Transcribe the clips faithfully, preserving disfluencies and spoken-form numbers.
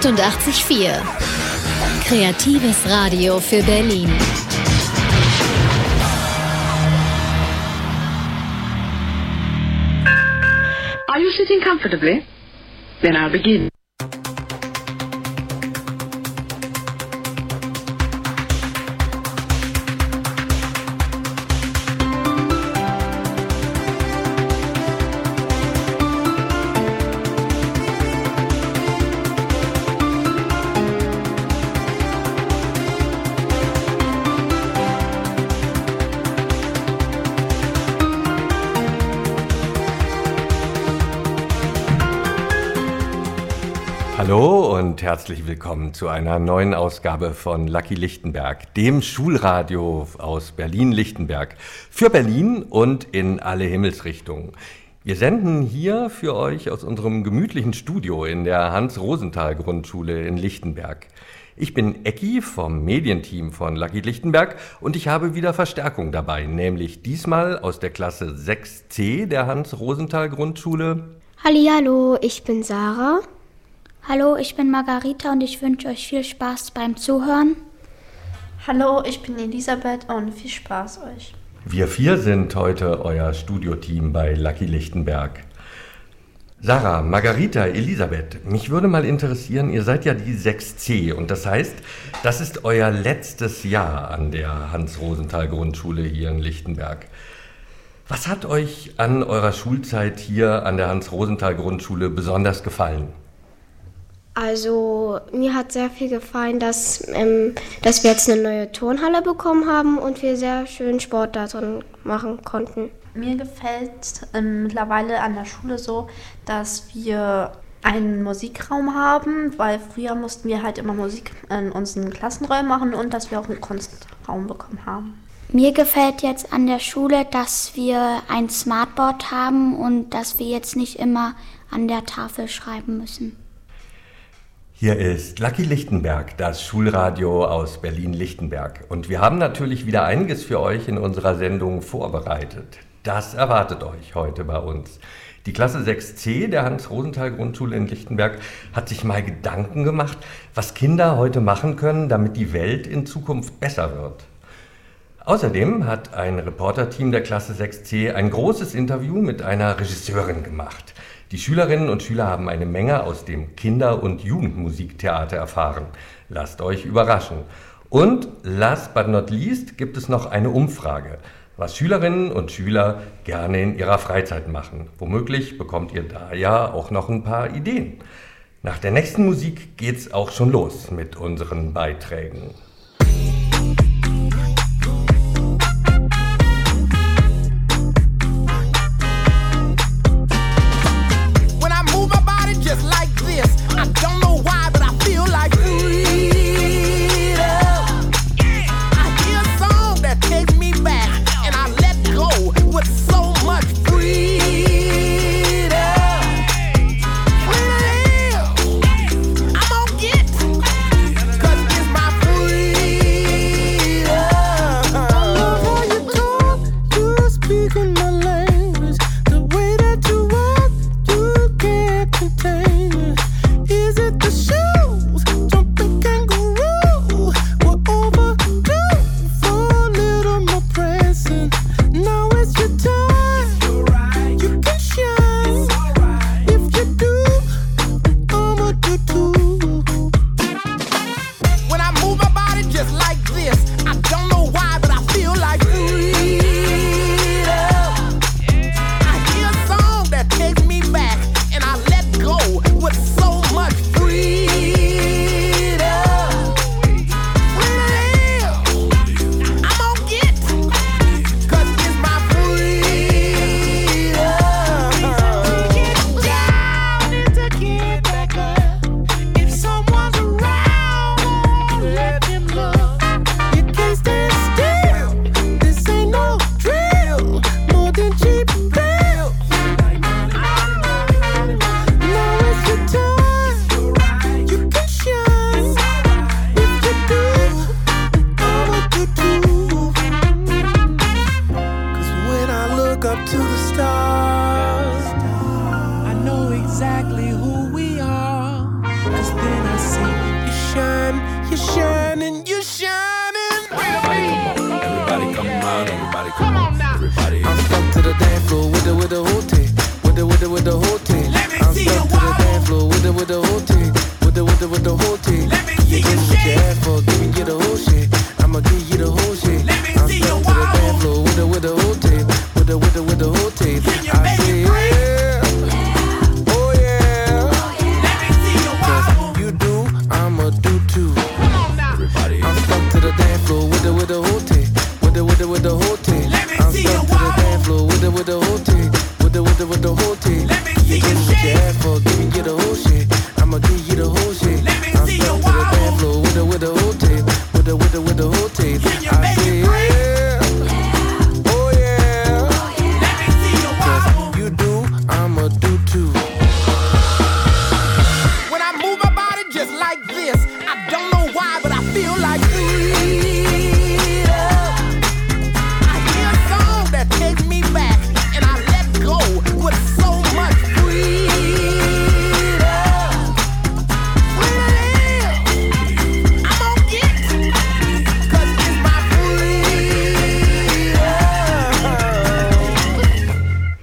achtundachtzig Komma vier. Kreatives Radio für Berlin. Are you sitting comfortably? Then I'll begin. Hallo und herzlich willkommen zu einer neuen Ausgabe von Lucky Lichtenberg, dem Schulradio aus Berlin-Lichtenberg, für Berlin und in alle Himmelsrichtungen. Wir senden hier für euch aus unserem gemütlichen Studio in der Hans-Rosenthal-Grundschule in Lichtenberg. Ich bin Ecki vom Medienteam von Lucky Lichtenberg und ich habe wieder Verstärkung dabei, nämlich diesmal aus der Klasse sechs C der Hans-Rosenthal-Grundschule. Hallihallo, ich bin Sarah. Hallo, ich bin Margarita und ich wünsche euch viel Spaß beim Zuhören. Hallo, ich bin Elisabeth und viel Spaß euch. Wir vier sind heute euer Studioteam bei Lucky Lichtenberg. Sarah, Margarita, Elisabeth, mich würde mal interessieren, ihr seid ja die sechs C und das heißt, das ist euer letztes Jahr an der Hans-Rosenthal-Grundschule hier in Lichtenberg. Was hat euch an eurer Schulzeit hier an der Hans-Rosenthal-Grundschule besonders gefallen? Also mir hat sehr viel gefallen, dass, ähm, dass wir jetzt eine neue Turnhalle bekommen haben und wir sehr schön Sport da drin machen konnten. Mir gefällt ähm, mittlerweile an der Schule so, dass wir einen Musikraum haben, weil früher mussten wir halt immer Musik in unseren Klassenräumen machen und dass wir auch einen Kunstraum bekommen haben. Mir gefällt jetzt an der Schule, dass wir ein Smartboard haben und dass wir jetzt nicht immer an der Tafel schreiben müssen. Hier ist Lucky Lichtenberg, das Schulradio aus Berlin-Lichtenberg. Und wir haben natürlich wieder einiges für euch in unserer Sendung vorbereitet. Das erwartet euch heute bei uns. Die Klasse sechs C der Hans-Rosenthal-Grundschule in Lichtenberg hat sich mal Gedanken gemacht, was Kinder heute machen können, damit die Welt in Zukunft besser wird. Außerdem hat ein Reporterteam der Klasse sechs C ein großes Interview mit einer Regisseurin gemacht. Die Schülerinnen und Schüler haben eine Menge aus dem Kinder- und Jugendmusiktheater erfahren. Lasst euch überraschen. Und last but not least gibt es noch eine Umfrage, was Schülerinnen und Schüler gerne in ihrer Freizeit machen. Womöglich bekommt ihr da ja auch noch ein paar Ideen. Nach der nächsten Musik geht's auch schon los mit unseren Beiträgen. Free. You're shining, you're shining. Everybody come on, everybody come on, everybody come on now. Everybody. I'm stuck to the dance floor with the with the whole team, with the with the with the whole team. I'm stuck to the dance floor with the with the whole team, with the with the with the whole team. Let me see you shake. What you ask for, give me the whole shit. I'ma give you the whole shit. Let me I'm see stuck you to the dance floor with the with the whole team, with the with the with the whole team. I say yeah. Oh yeah. Let me see you wobble. You do, I'ma do too. Come on now. Everybody. I'm stuck to the dance floor with the with the whole team, with the with the with the whole team. Let me I'm see stuck you to wobble. The dance floor with the with the whole team, with the with the with the whole team. Let me see you shake. What you ask for, give me the whole shit. I'ma give you the whole shit. Let me I'm see you wobble. To the dance floor with the with the whole team, with the with the with the whole team. I say yeah. Oh yeah. Let me see you wobble. You do, I'ma do too. When I move my body just like this, I don't know why, but I feel like freedom. I hear a song that takes me back, and I let go with so much freedom. Freedom, I'm gonna get it, 'cause it's my freedom.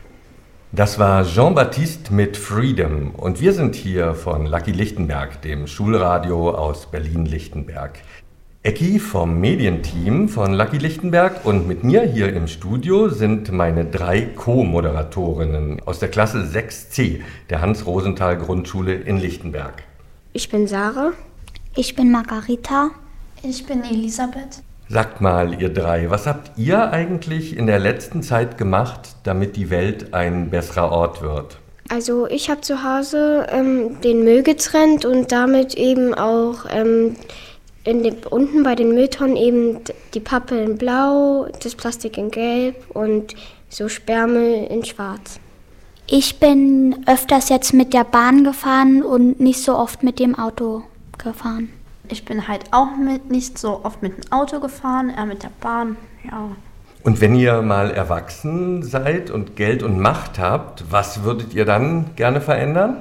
Das war Jean-Baptiste mit Freedom und wir sind hier von Lucky Lichtenberg, dem Schulradio aus Berlin-Lichtenberg. Ecki vom Medienteam von Lucky Lichtenberg und mit mir hier im Studio sind meine drei Co-Moderatorinnen aus der Klasse sechs C der Hans-Rosenthal-Grundschule in Lichtenberg. Ich bin Sarah. Ich bin Margarita. Ich bin Elisabeth. Sagt mal, ihr drei, was habt ihr eigentlich in der letzten Zeit gemacht, damit die Welt ein besserer Ort wird? Also ich habe zu Hause ähm, den Müll getrennt und damit eben auch ähm, in den, unten bei den Mülltonnen eben die Pappe in blau, das Plastik in gelb und so Sperrmüll in schwarz. Ich bin öfters jetzt mit der Bahn gefahren und nicht so oft mit dem Auto gefahren. Ich bin halt auch mit, nicht so oft mit dem Auto gefahren, eher mit der Bahn, ja. Und wenn ihr mal erwachsen seid und Geld und Macht habt, was würdet ihr dann gerne verändern?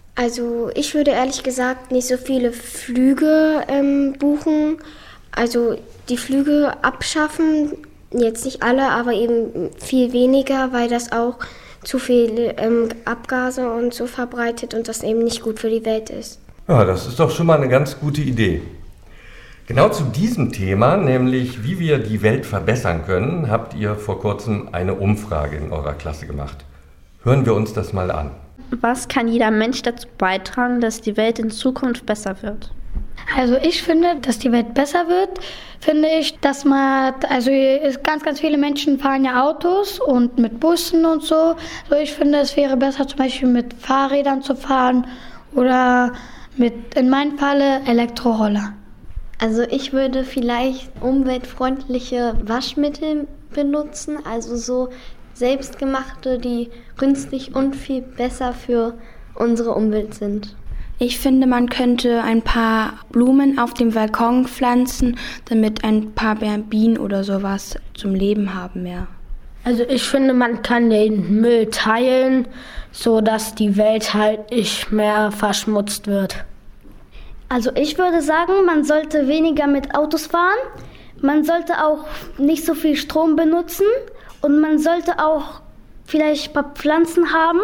Also ich würde ehrlich gesagt nicht so viele Flüge ähm, buchen, also die Flüge abschaffen, jetzt nicht alle, aber eben viel weniger, weil das auch zu viel ähm, Abgase und so verbreitet und das eben nicht gut für die Welt ist. Ja, das ist doch schon mal eine ganz gute Idee. Genau zu diesem Thema, nämlich wie wir die Welt verbessern können, habt ihr vor kurzem eine Umfrage in eurer Klasse gemacht. Hören wir uns das mal an. Was kann jeder Mensch dazu beitragen, dass die Welt in Zukunft besser wird? Also ich finde, dass die Welt besser wird, finde ich, dass man, also ganz, ganz viele Menschen fahren ja Autos und mit Bussen und so. So ich finde, es wäre besser zum Beispiel mit Fahrrädern zu fahren oder mit, in meinem Falle, Elektroroller. Also ich würde vielleicht umweltfreundliche Waschmittel benutzen, also so selbstgemachte, die günstig und viel besser für unsere Umwelt sind. Ich finde, man könnte ein paar Blumen auf dem Balkon pflanzen, damit ein paar mehr Bienen oder sowas zum Leben haben mehr. Also ich finde, man kann den Müll teilen, sodass die Welt halt nicht mehr verschmutzt wird. Also ich würde sagen, man sollte weniger mit Autos fahren, man sollte auch nicht so viel Strom benutzen und man sollte auch vielleicht ein paar Pflanzen haben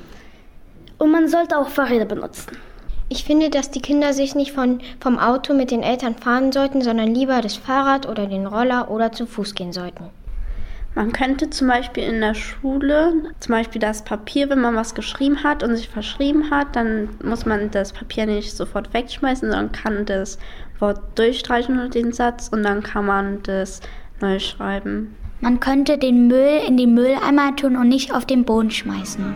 und man sollte auch Fahrräder benutzen. Ich finde, dass die Kinder sich nicht von, vom Auto mit den Eltern fahren sollten, sondern lieber das Fahrrad oder den Roller oder zu Fuß gehen sollten. Man könnte zum Beispiel in der Schule, zum Beispiel das Papier, wenn man was geschrieben hat und sich verschrieben hat, dann muss man das Papier nicht sofort wegschmeißen, sondern kann das Wort durchstreichen oder den Satz und dann kann man das neu schreiben. Man könnte den Müll in den Mülleimer tun und nicht auf den Boden schmeißen.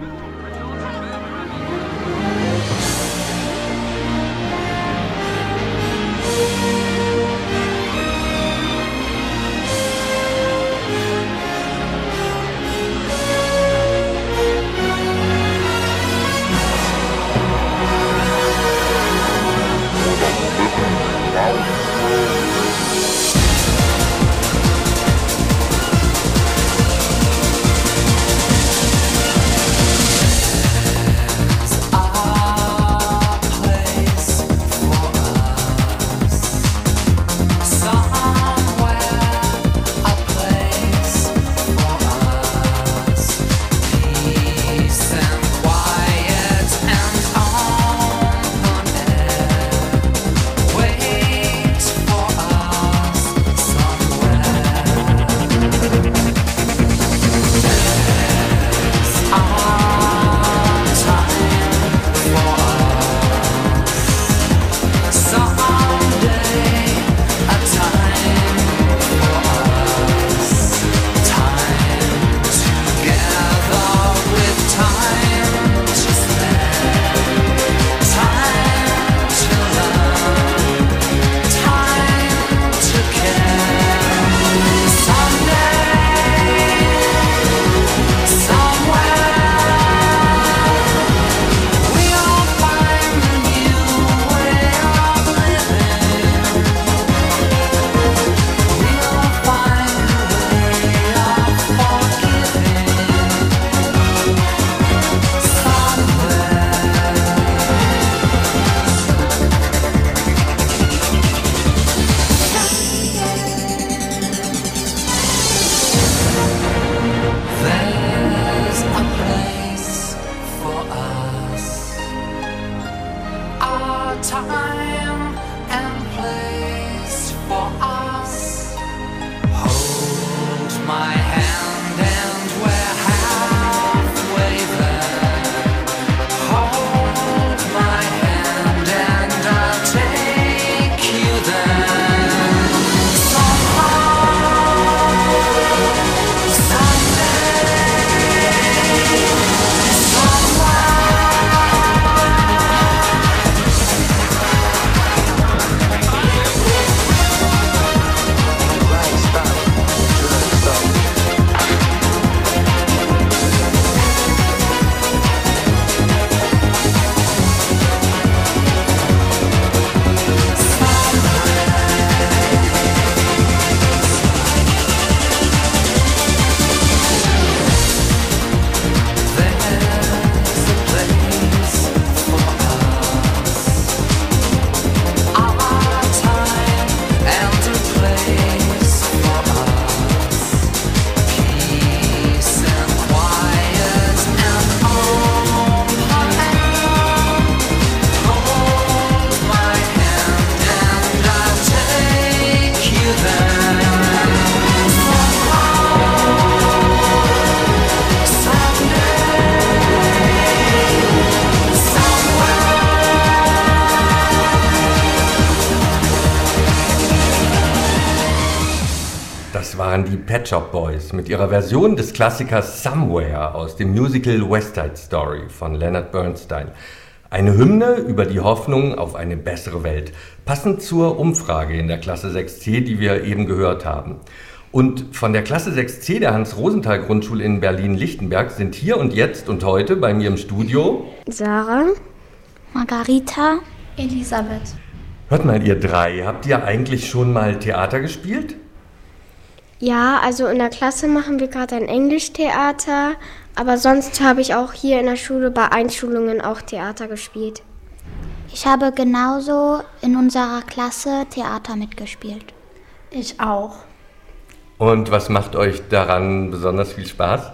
waren die Pet Shop Boys mit ihrer Version des Klassikers Somewhere aus dem Musical West Side Story von Leonard Bernstein. Eine Hymne über die Hoffnung auf eine bessere Welt, passend zur Umfrage in der Klasse sechs C, die wir eben gehört haben. Und von der Klasse sechs C der Hans-Rosenthal-Grundschule in Berlin-Lichtenberg sind hier und jetzt und heute bei mir im Studio Sarah, Margarita, Elisabeth. Hört mal, ihr drei, habt ihr eigentlich schon mal Theater gespielt? Ja, also in der Klasse machen wir gerade ein Englischtheater, aber sonst habe ich auch hier in der Schule bei Einschulungen auch Theater gespielt. Ich habe genauso in unserer Klasse Theater mitgespielt. Ich auch. Und was macht euch daran besonders viel Spaß?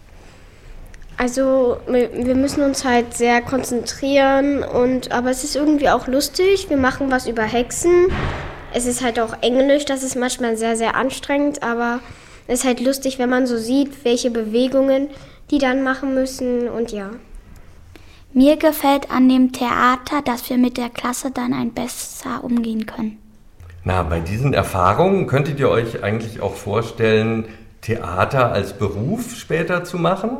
Also wir müssen uns halt sehr konzentrieren, und aber es ist irgendwie auch lustig. Wir machen was über Hexen. Es ist halt auch Englisch, das ist manchmal sehr, sehr anstrengend, aber es ist halt lustig, wenn man so sieht, welche Bewegungen die dann machen müssen, und ja. Mir gefällt an dem Theater, dass wir mit der Klasse dann ein besser umgehen können. Na, bei diesen Erfahrungen könntet ihr euch eigentlich auch vorstellen, Theater als Beruf später zu machen?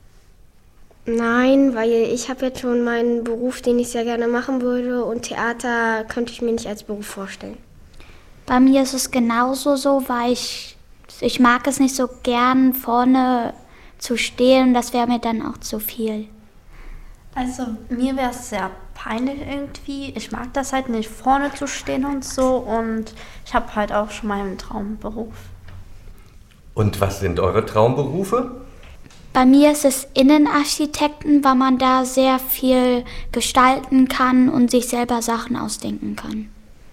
Nein, weil ich habe jetzt schon meinen Beruf, den ich sehr gerne machen würde, und Theater könnte ich mir nicht als Beruf vorstellen. Bei mir ist es genauso so, weil ich, ich mag es nicht so gern, vorne zu stehen. Das wäre mir dann auch zu viel. Also mir wäre es sehr peinlich irgendwie. Ich mag das halt nicht, vorne zu stehen und so. Und ich habe halt auch schon meinen Traumberuf. Und was sind eure Traumberufe? Bei mir ist es Innenarchitekten, weil man da sehr viel gestalten kann und sich selber Sachen ausdenken kann.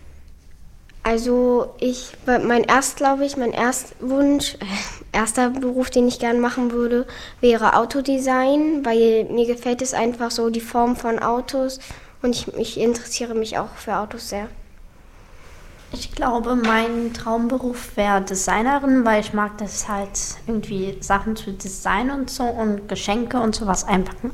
Also ich, mein erst, glaube ich, mein Erstwunsch, äh, erster Beruf, den ich gerne machen würde, wäre Autodesign, weil mir gefällt es einfach so, die Form von Autos, und ich, ich interessiere mich auch für Autos sehr. Ich glaube, mein Traumberuf wäre Designerin, weil ich mag das halt irgendwie Sachen zu designen und so und Geschenke und sowas einpacken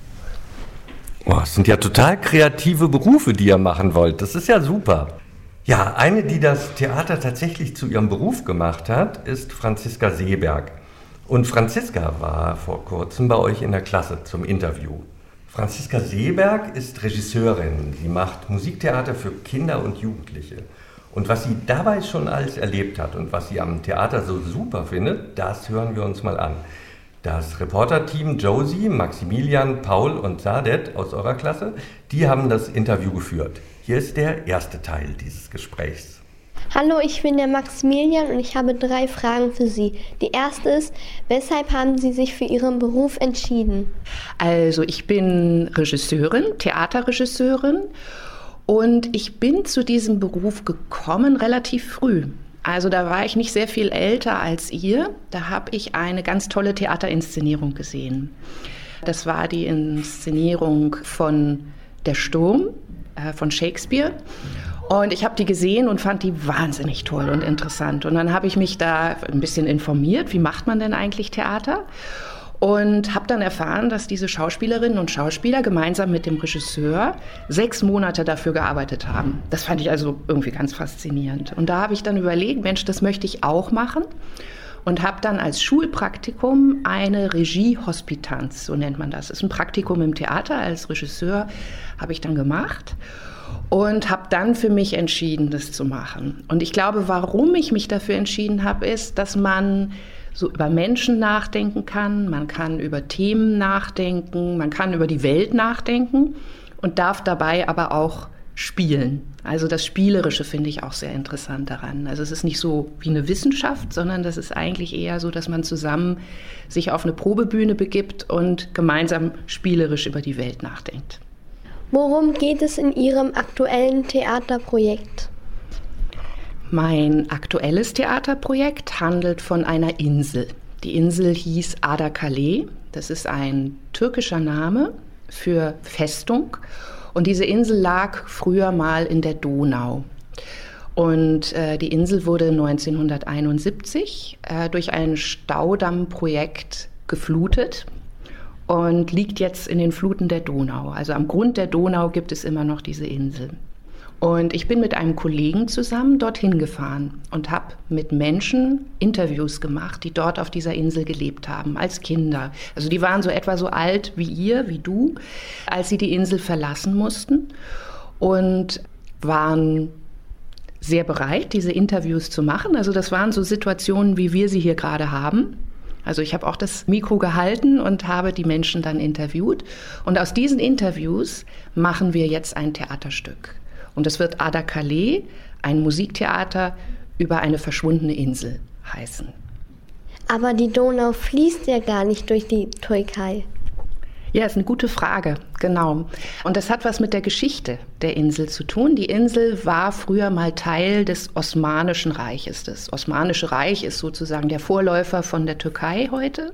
auch. Oh, das sind ja total kreative Berufe, die ihr machen wollt. Das ist ja super. Ja, eine, die das Theater tatsächlich zu ihrem Beruf gemacht hat, ist Franziska Seeberg. Und Franziska war vor kurzem bei euch in der Klasse zum Interview. Franziska Seeberg ist Regisseurin. Sie macht Musiktheater für Kinder und Jugendliche. Und was sie dabei schon alles erlebt hat und was sie am Theater so super findet, das hören wir uns mal an. Das Reporterteam Josie, Maximilian, Paul und Sadet aus eurer Klasse, die haben das Interview geführt. Hier ist der erste Teil dieses Gesprächs. Hallo, ich bin der Maximilian und ich habe drei Fragen für Sie. Die erste ist, weshalb haben Sie sich für Ihren Beruf entschieden? Also ich bin Regisseurin, Theaterregisseurin, und ich bin zu diesem Beruf gekommen relativ früh. Also da war ich nicht sehr viel älter als ihr. Da habe ich eine ganz tolle Theaterinszenierung gesehen. Das war die Inszenierung von Der Sturm äh, von Shakespeare. Und ich habe die gesehen und fand die wahnsinnig toll und interessant. Und dann habe ich mich da ein bisschen informiert, wie macht man denn eigentlich Theater? Und habe dann erfahren, dass diese Schauspielerinnen und Schauspieler gemeinsam mit dem Regisseur sechs Monate dafür gearbeitet haben. Das fand ich also irgendwie ganz faszinierend. Und da habe ich dann überlegt, Mensch, das möchte ich auch machen. Und habe dann als Schulpraktikum eine Regiehospitanz, so nennt man das. Das ist ein Praktikum im Theater als Regisseur, habe ich dann gemacht. Und habe dann für mich entschieden, das zu machen. Und ich glaube, warum ich mich dafür entschieden habe, ist, dass man so über Menschen nachdenken kann, man kann über Themen nachdenken, man kann über die Welt nachdenken und darf dabei aber auch spielen. Also das Spielerische finde ich auch sehr interessant daran. Also es ist nicht so wie eine Wissenschaft, sondern das ist eigentlich eher so, dass man zusammen sich auf eine Probebühne begibt und gemeinsam spielerisch über die Welt nachdenkt. Worum geht es in Ihrem aktuellen Theaterprojekt? Mein aktuelles Theaterprojekt handelt von einer Insel. Die Insel hieß Adakale. Das ist ein türkischer Name für Festung. Und diese Insel lag früher mal in der Donau. Und äh, die Insel wurde neunzehnhunderteinundsiebzig äh, durch ein Staudammprojekt geflutet und liegt jetzt in den Fluten der Donau. Also am Grund der Donau gibt es immer noch diese Insel. Und ich bin mit einem Kollegen zusammen dorthin gefahren und habe mit Menschen Interviews gemacht, die dort auf dieser Insel gelebt haben, als Kinder. Also die waren so etwa so alt wie ihr, wie du, als sie die Insel verlassen mussten und waren sehr bereit, diese Interviews zu machen. Also das waren so Situationen, wie wir sie hier gerade haben. Also ich habe auch das Mikro gehalten und habe die Menschen dann interviewt. Und aus diesen Interviews machen wir jetzt ein Theaterstück. Und es wird Adakale, ein Musiktheater über eine verschwundene Insel heißen. Aber die Donau fließt ja gar nicht durch die Türkei. Ja, ist eine gute Frage, genau. Und das hat was mit der Geschichte der Insel zu tun. Die Insel war früher mal Teil des Osmanischen Reiches. Das Osmanische Reich ist sozusagen der Vorläufer von der Türkei heute.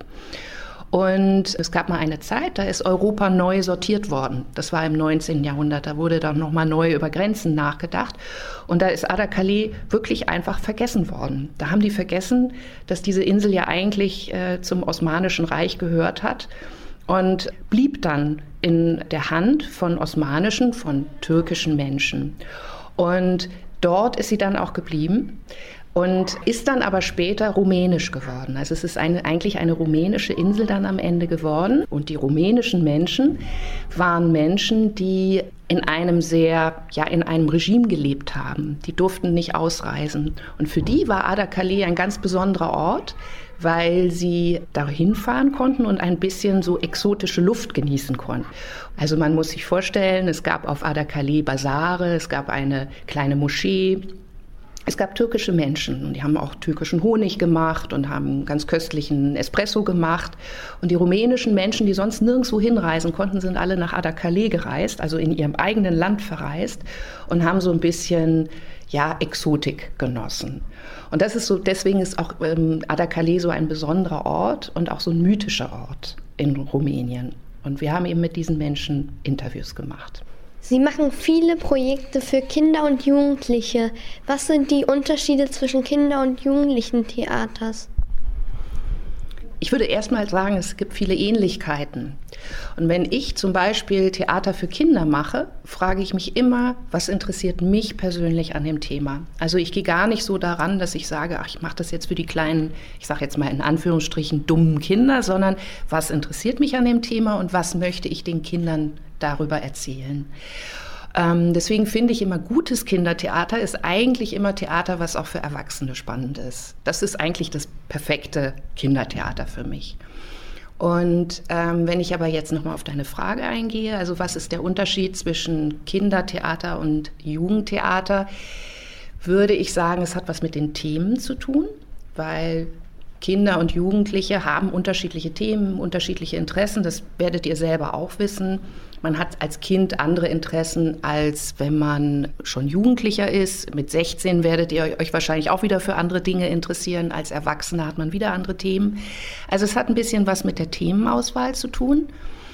Und es gab mal eine Zeit, da ist Europa neu sortiert worden. Das war im neunzehnten Jahrhundert, da wurde dann nochmal neu über Grenzen nachgedacht. Und da ist Adakale wirklich einfach vergessen worden. Da haben die vergessen, dass diese Insel ja eigentlich äh, zum Osmanischen Reich gehört hat und blieb dann in der Hand von osmanischen, von türkischen Menschen. Und dort ist sie dann auch geblieben. Und ist dann aber später rumänisch geworden. Also es ist eine, eigentlich eine rumänische Insel dann am Ende geworden. Und die rumänischen Menschen waren Menschen, die in einem sehr, ja, in einem Regime gelebt haben. Die durften nicht ausreisen. Und für die war Adakale ein ganz besonderer Ort, weil sie dahin fahren konnten und ein bisschen so exotische Luft genießen konnten. Also man muss sich vorstellen, es gab auf Adakale Basare, es gab eine kleine Moschee. Es gab türkische Menschen und die haben auch türkischen Honig gemacht und haben ganz köstlichen Espresso gemacht. Und die rumänischen Menschen, die sonst nirgendwo hinreisen konnten, sind alle nach Adakale gereist, also in ihrem eigenen Land verreist und haben so ein bisschen, ja, Exotik genossen. Und das ist so, deswegen ist auch ähm, Adakale so ein besonderer Ort und auch so ein mythischer Ort in Rumänien. Und wir haben eben mit diesen Menschen Interviews gemacht. Sie machen viele Projekte für Kinder und Jugendliche. Was sind die Unterschiede zwischen Kinder- und Jugendlichen-Theaters? Ich würde erst mal sagen, es gibt viele Ähnlichkeiten. Und wenn ich zum Beispiel Theater für Kinder mache, frage ich mich immer, was interessiert mich persönlich an dem Thema? Also ich gehe gar nicht so daran, dass ich sage, ach, ich mache das jetzt für die kleinen, ich sage jetzt mal in Anführungsstrichen, dummen Kinder, sondern was interessiert mich an dem Thema und was möchte ich den Kindern darüber erzählen? Ähm, deswegen finde ich immer, gutes Kindertheater ist eigentlich immer Theater, was auch für Erwachsene spannend ist. Das ist eigentlich das perfekte Kindertheater für mich. Und ähm, wenn ich aber jetzt nochmal auf deine Frage eingehe, also was ist der Unterschied zwischen Kindertheater und Jugendtheater, würde ich sagen, es hat was mit den Themen zu tun, weil Kinder und Jugendliche haben unterschiedliche Themen, unterschiedliche Interessen, das werdet ihr selber auch wissen. Man hat als Kind andere Interessen, als wenn man schon Jugendlicher ist. Mit sechzehn werdet ihr euch wahrscheinlich auch wieder für andere Dinge interessieren. Als Erwachsener hat man wieder andere Themen. Also es hat ein bisschen was mit der Themenauswahl zu tun.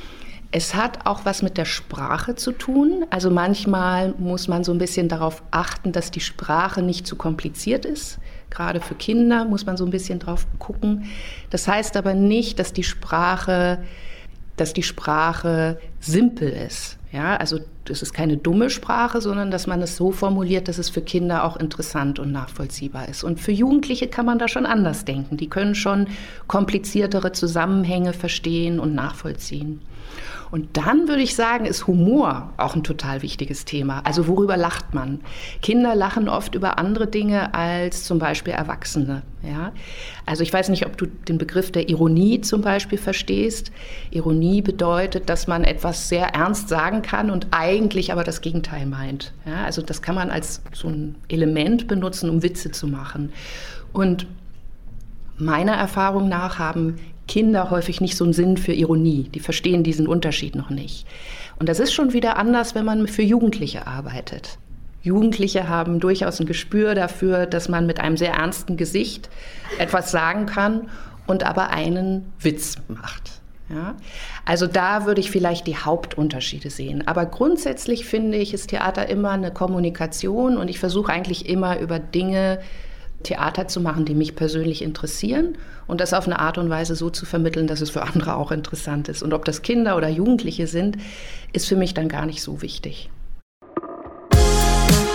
Es hat auch was mit der Sprache zu tun. Also manchmal muss man so ein bisschen darauf achten, dass die Sprache nicht zu kompliziert ist. Gerade für Kinder muss man so ein bisschen drauf gucken. Das heißt aber nicht, dass die Sprache, dass die Sprache simpel ist. Ja, also das ist keine dumme Sprache, sondern dass man es so formuliert, dass es für Kinder auch interessant und nachvollziehbar ist. Und für Jugendliche kann man da schon anders denken. Die können schon kompliziertere Zusammenhänge verstehen und nachvollziehen. Und dann würde ich sagen, ist Humor auch ein total wichtiges Thema. Also worüber lacht man? Kinder lachen oft über andere Dinge als zum Beispiel Erwachsene. Ja? Also ich weiß nicht, ob du den Begriff der Ironie zum Beispiel verstehst. Ironie bedeutet, dass man etwas sehr ernst sagen kann und eigentlich aber das Gegenteil meint. Ja? Also das kann man als so ein Element benutzen, um Witze zu machen. Und meiner Erfahrung nach haben Kinder häufig nicht so einen Sinn für Ironie. Die verstehen diesen Unterschied noch nicht. Und das ist schon wieder anders, wenn man für Jugendliche arbeitet. Jugendliche haben durchaus ein Gespür dafür, dass man mit einem sehr ernsten Gesicht etwas sagen kann und aber einen Witz macht. Ja? Also da würde ich vielleicht die Hauptunterschiede sehen. Aber grundsätzlich finde ich, ist Theater immer eine Kommunikation und ich versuche eigentlich immer über Dinge Theater zu machen, die mich persönlich interessieren und das auf eine Art und Weise so zu vermitteln, dass es für andere auch interessant ist. Und ob das Kinder oder Jugendliche sind, ist für mich dann gar nicht so wichtig.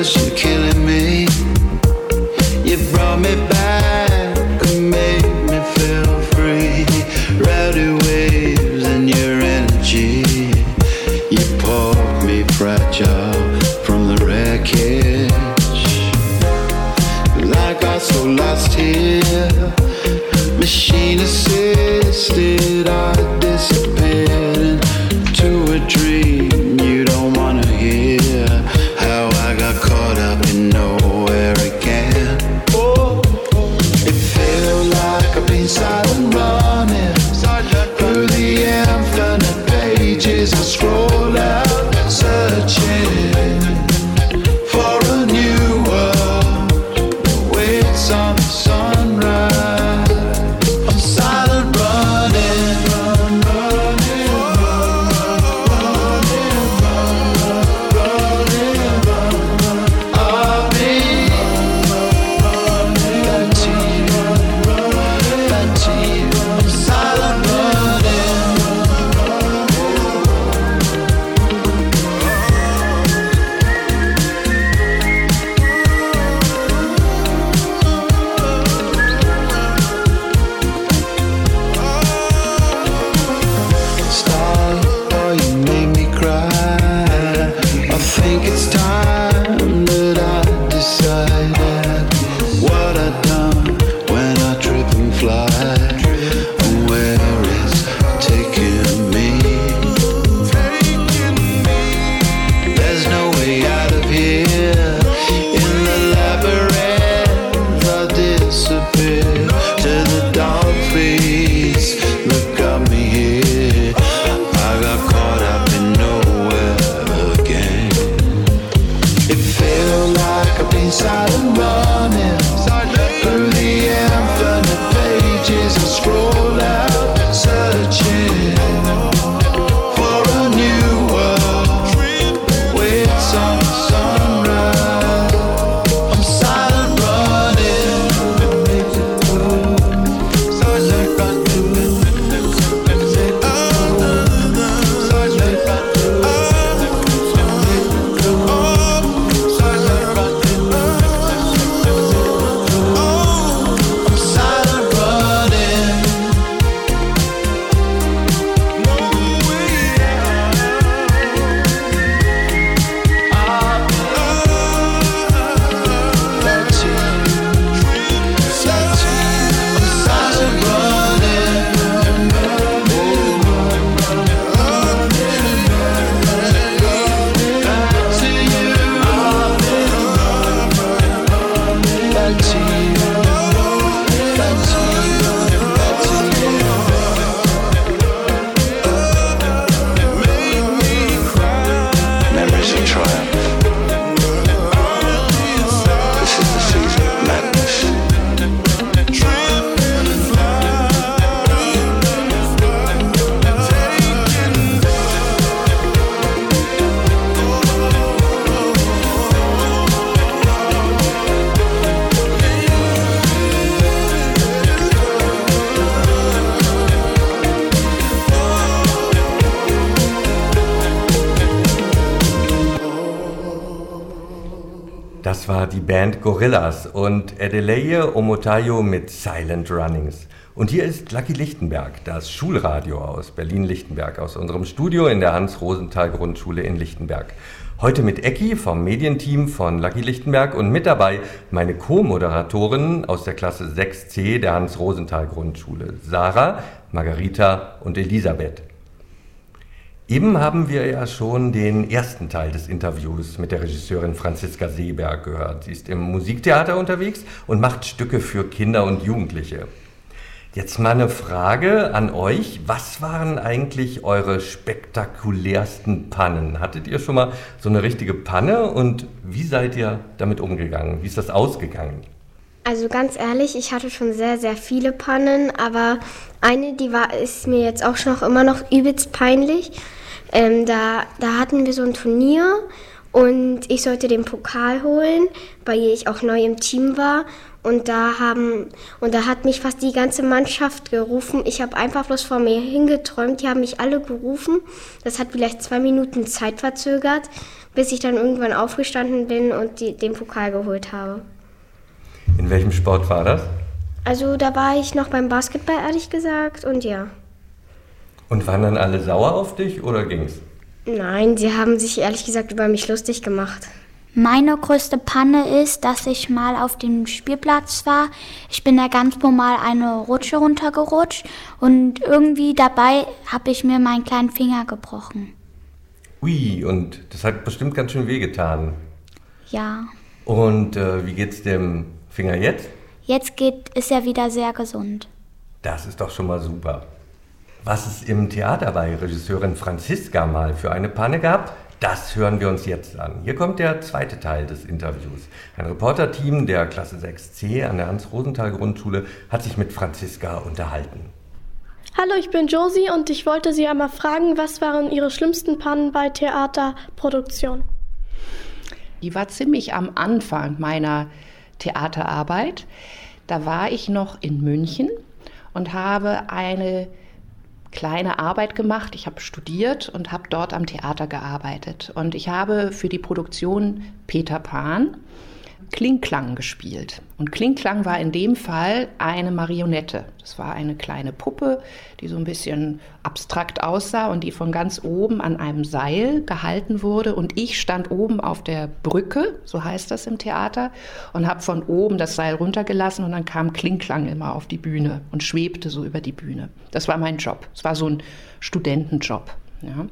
cause you're killing me. You brought me back and made me feel free. Rowdy waves and your energy. You pulled me fragile from the wreckage. Like I so lost here. Machine assisted, I disappeared into a dream you don't wanna hear. How I got caught up in nowhere again. Oh, it felt like I've been silent running through the infinite pages. I scroll out searching for a new world. Waits on the sunrise. Das war die Band Gorillaz und Adeleye Omotayo mit Silent Runnings. Und hier ist Lucky Lichtenberg, das Schulradio aus Berlin-Lichtenberg, aus unserem Studio in der Hans-Rosenthal-Grundschule in Lichtenberg. Heute mit Ecki vom Medienteam von Lucky Lichtenberg und mit dabei meine Co-Moderatorinnen aus der Klasse sechs C der Hans-Rosenthal-Grundschule, Sarah, Margarita und Elisabeth. Eben haben wir ja schon den ersten Teil des Interviews mit der Regisseurin Franziska Seeberg gehört. Sie ist im Musiktheater unterwegs und macht Stücke für Kinder und Jugendliche. Jetzt mal eine Frage an euch. Was waren eigentlich eure spektakulärsten Pannen? Hattet ihr schon mal so eine richtige Panne und wie seid ihr damit umgegangen? Wie ist das ausgegangen? Also ganz ehrlich, ich hatte schon sehr, sehr viele Pannen, aber eine, die war, ist mir jetzt auch noch immer noch übelst peinlich. Ähm, da, da hatten wir so ein Turnier und ich sollte den Pokal holen, weil ich auch neu im Team war. Und da, haben, und da hat mich fast die ganze Mannschaft gerufen. Ich habe einfach bloß vor mir hingeträumt. Die haben mich alle gerufen. Das hat vielleicht zwei Minuten Zeit verzögert, bis ich dann irgendwann aufgestanden bin und die, den Pokal geholt habe. In welchem Sport war das? Also da war ich noch beim Basketball, ehrlich gesagt, und ja. Und waren dann alle sauer auf dich oder ging's? Nein, sie haben sich ehrlich gesagt über mich lustig gemacht. Meine größte Panne ist, dass ich mal auf dem Spielplatz war. Ich bin da ganz normal eine Rutsche runtergerutscht und irgendwie dabei habe ich mir meinen kleinen Finger gebrochen. Ui, und das hat bestimmt ganz schön wehgetan. Ja. Und äh, wie geht's dem Finger jetzt? Jetzt geht, ist er wieder sehr gesund. Das ist doch schon mal super. Was es im Theater bei Regisseurin Franziska mal für eine Panne gab, das hören wir uns jetzt an. Hier kommt der zweite Teil des Interviews. Ein Reporterteam der Klasse sechs C an der Hans-Rosenthal-Grundschule hat sich mit Franziska unterhalten. Hallo, ich bin Josie und ich wollte Sie einmal fragen, was waren Ihre schlimmsten Pannen bei Theaterproduktion? Die war ziemlich am Anfang meiner Theaterarbeit. Da war ich noch in München und habe eine kleine Arbeit gemacht. Ich habe studiert und habe dort am Theater gearbeitet. Und ich habe für die Produktion Peter Pan Kling-Klang gespielt. Und Kling-Klang war in dem Fall eine Marionette. Das war eine kleine Puppe, die so ein bisschen abstrakt aussah und die von ganz oben an einem Seil gehalten wurde. Und ich stand oben auf der Brücke, so heißt das im Theater, und habe von oben das Seil runtergelassen und dann kam Kling-Klang immer auf die Bühne und schwebte so über die Bühne. Das war mein Job. Es war so ein Studentenjob. Ja.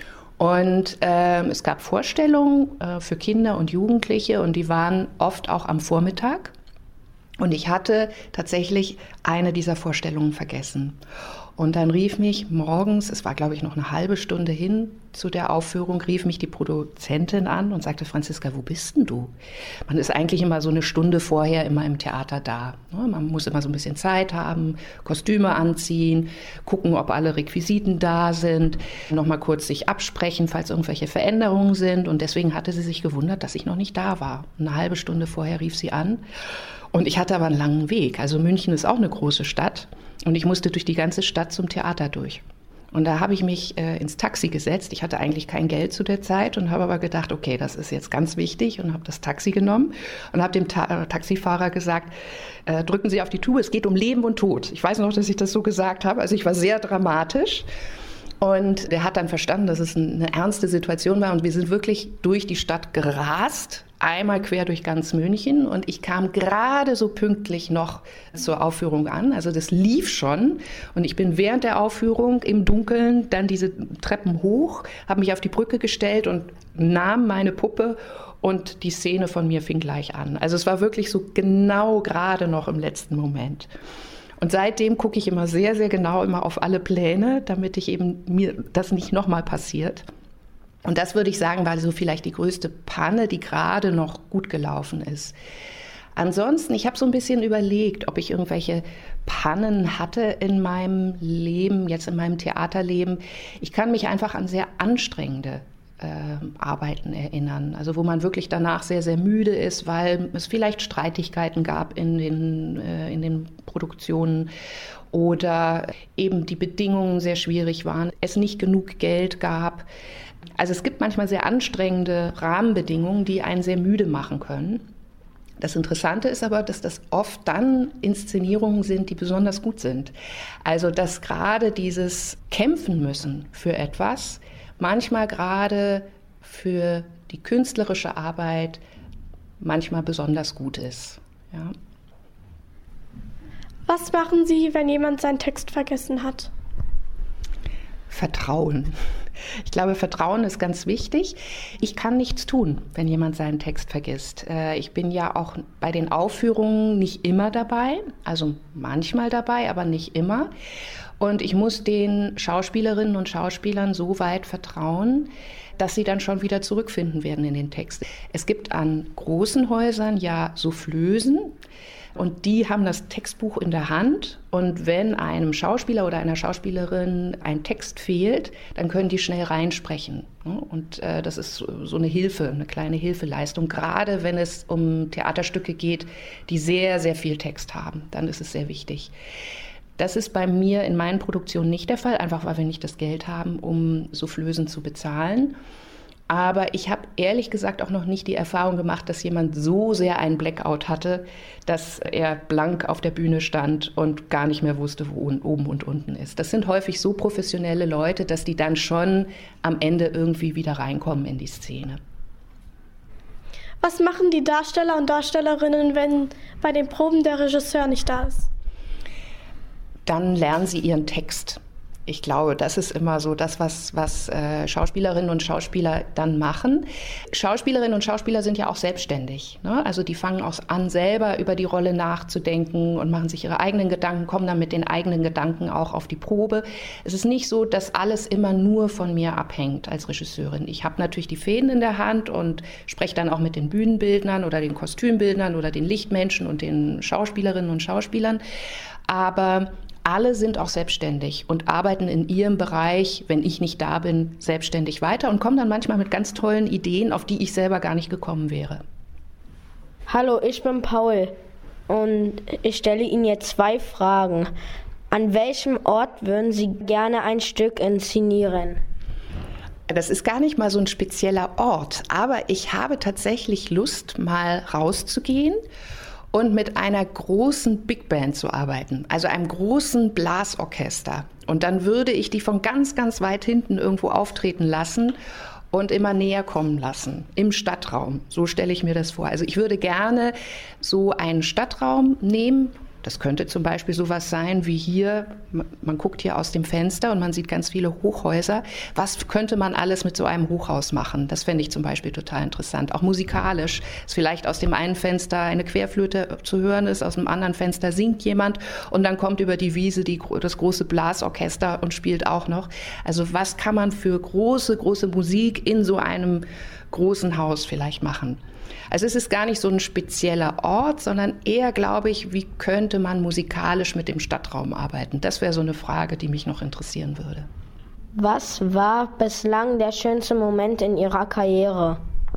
Und ähm, es gab Vorstellungen äh, für Kinder und Jugendliche und die waren oft auch am Vormittag. Und ich hatte tatsächlich eine dieser Vorstellungen vergessen. Und dann rief mich morgens, es war glaube ich noch eine halbe Stunde hin zu der Aufführung, rief mich die Produzentin an und sagte, Franziska, wo bist denn du? Man ist eigentlich immer so eine Stunde vorher immer im Theater da. Man muss immer so ein bisschen Zeit haben, Kostüme anziehen, gucken, ob alle Requisiten da sind, nochmal kurz sich absprechen, falls irgendwelche Veränderungen sind. Und deswegen hatte sie sich gewundert, dass ich noch nicht da war. Eine halbe Stunde vorher rief sie an. Und ich hatte aber einen langen Weg. Also München ist auch eine große Stadt. Und ich musste durch die ganze Stadt zum Theater durch. Und da habe ich mich äh, ins Taxi gesetzt. Ich hatte eigentlich kein Geld zu der Zeit und habe aber gedacht, okay, das ist jetzt ganz wichtig und habe das Taxi genommen und habe dem Ta- Taxifahrer gesagt, äh, drücken Sie auf die Tube, es geht um Leben und Tod. Ich weiß noch, dass ich das so gesagt habe. Also ich war sehr dramatisch. Und der hat dann verstanden, dass es eine ernste Situation war. Und wir sind wirklich durch die Stadt gerast, einmal quer durch ganz München. Und ich kam gerade so pünktlich noch zur Aufführung an. Also das lief schon. Und ich bin während der Aufführung im Dunkeln dann diese Treppen hoch, habe mich auf die Brücke gestellt und nahm meine Puppe. Und die Szene von mir fing gleich an. Also es war wirklich so genau gerade noch im letzten Moment. Und seitdem gucke ich immer sehr, sehr genau immer auf alle Pläne, damit ich eben mir das nicht nochmal passiert. Und das würde ich sagen, war so vielleicht die größte Panne, die gerade noch gut gelaufen ist. Ansonsten, ich habe so ein bisschen überlegt, ob ich irgendwelche Pannen hatte in meinem Leben, jetzt in meinem Theaterleben. Ich kann mich einfach an sehr anstrengende Arbeiten erinnern, also wo man wirklich danach sehr, sehr müde ist, weil es vielleicht Streitigkeiten gab in den, äh, in den Produktionen oder eben die Bedingungen sehr schwierig waren, es nicht genug Geld gab. Also es gibt manchmal sehr anstrengende Rahmenbedingungen, die einen sehr müde machen können. Das Interessante ist aber, dass das oft dann Inszenierungen sind, die besonders gut sind. Also dass gerade dieses Kämpfen müssen für etwas manchmal gerade für die künstlerische Arbeit manchmal besonders gut ist. Ja. Was machen Sie, wenn jemand seinen Text vergessen hat? Vertrauen. Ich glaube, Vertrauen ist ganz wichtig. Ich kann nichts tun, wenn jemand seinen Text vergisst. Ich bin ja auch bei den Aufführungen nicht immer dabei, also manchmal dabei, aber nicht immer. Und ich muss den Schauspielerinnen und Schauspielern so weit vertrauen, dass sie dann schon wieder zurückfinden werden in den Text. Es gibt an großen Häusern ja Soufflösen und die haben das Textbuch in der Hand. Und wenn einem Schauspieler oder einer Schauspielerin ein Text fehlt, dann können die schnell reinsprechen. Und äh, das ist so eine Hilfe, eine kleine Hilfeleistung, gerade wenn es um Theaterstücke geht, die sehr, sehr viel Text haben. Dann ist es sehr wichtig. Das ist bei mir in meinen Produktionen nicht der Fall, einfach weil wir nicht das Geld haben, um Soufflösen zu bezahlen. Aber ich habe ehrlich gesagt auch noch nicht die Erfahrung gemacht, dass jemand so sehr einen Blackout hatte, dass er blank auf der Bühne stand und gar nicht mehr wusste, wo oben und unten ist. Das sind häufig so professionelle Leute, dass die dann schon am Ende irgendwie wieder reinkommen in die Szene. Was machen die Darsteller und Darstellerinnen, wenn bei den Proben der Regisseur nicht da ist? Dann lernen sie ihren Text. Ich glaube, das ist immer so das, was, was äh, Schauspielerinnen und Schauspieler dann machen. Schauspielerinnen und Schauspieler sind ja auch selbstständig, ne? Also die fangen auch an, selber über die Rolle nachzudenken und machen sich ihre eigenen Gedanken, kommen dann mit den eigenen Gedanken auch auf die Probe. Es ist nicht so, dass alles immer nur von mir abhängt als Regisseurin. Ich habe natürlich die Fäden in der Hand und spreche dann auch mit den Bühnenbildnern oder den Kostümbildnern oder den Lichtmenschen und den Schauspielerinnen und Schauspielern. Aber alle sind auch selbstständig und arbeiten in ihrem Bereich, wenn ich nicht da bin, selbstständig weiter und kommen dann manchmal mit ganz tollen Ideen, auf die ich selber gar nicht gekommen wäre. Hallo, ich bin Paul und ich stelle Ihnen jetzt zwei Fragen. An welchem Ort würden Sie gerne ein Stück inszenieren? Das ist gar nicht mal so ein spezieller Ort, aber ich habe tatsächlich Lust, mal rauszugehen und mit einer großen Big Band zu arbeiten, also einem großen Blasorchester. Und dann würde ich die von ganz, ganz weit hinten irgendwo auftreten lassen und immer näher kommen lassen, im Stadtraum. So stelle ich mir das vor. Also ich würde gerne so einen Stadtraum nehmen. Das könnte zum Beispiel sowas sein wie hier, man guckt hier aus dem Fenster und man sieht ganz viele Hochhäuser. Was könnte man alles mit so einem Hochhaus machen? Das fände ich zum Beispiel total interessant. Auch musikalisch, dass vielleicht aus dem einen Fenster eine Querflöte zu hören ist, aus dem anderen Fenster singt jemand und dann kommt über die Wiese die, das große Blasorchester und spielt auch noch. Also was kann man für große, große Musik in so einem großen Haus vielleicht machen? Also es ist gar nicht so ein spezieller Ort, sondern eher, glaube ich, wie könnte man musikalisch mit dem Stadtraum arbeiten? Das wäre so eine Frage, die mich noch interessieren würde. Was war bislang der schönste Moment in Ihrer Karriere?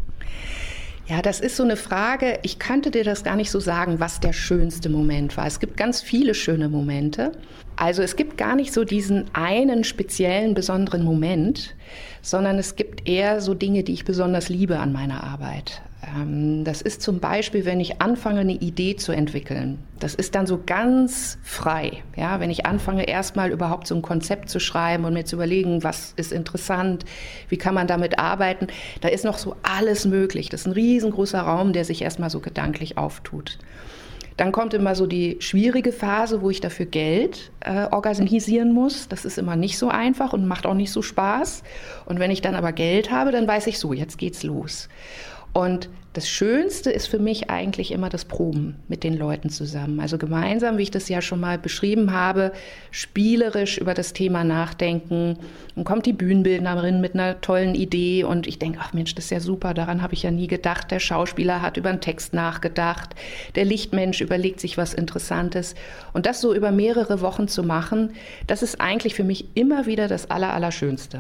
Ja, das ist so eine Frage, ich könnte dir das gar nicht so sagen, was der schönste Moment war. Es gibt ganz viele schöne Momente. Also es gibt gar nicht so diesen einen speziellen, besonderen Moment, sondern es gibt eher so Dinge, die ich besonders liebe an meiner Arbeit. Das ist zum Beispiel, wenn ich anfange, eine Idee zu entwickeln. Das ist dann so ganz frei. Ja, wenn ich anfange, erstmal überhaupt so ein Konzept zu schreiben und mir zu überlegen, was ist interessant, wie kann man damit arbeiten, da ist noch so alles möglich. Das ist ein riesengroßer Raum, der sich erstmal so gedanklich auftut. Dann kommt immer so die schwierige Phase, wo ich dafür Geld äh, organisieren muss. Das ist immer nicht so einfach und macht auch nicht so Spaß. Und wenn ich dann aber Geld habe, dann weiß ich so, jetzt geht's los. Und das Schönste ist für mich eigentlich immer das Proben mit den Leuten zusammen. Also gemeinsam, wie ich das ja schon mal beschrieben habe, spielerisch über das Thema nachdenken. Dann kommt die Bühnenbildnerin mit einer tollen Idee und ich denke, ach Mensch, das ist ja super, daran habe ich ja nie gedacht. Der Schauspieler hat über einen Text nachgedacht, der Lichtmensch überlegt sich was Interessantes. Und das so über mehrere Wochen zu machen, das ist eigentlich für mich immer wieder das Aller, Allerschönste.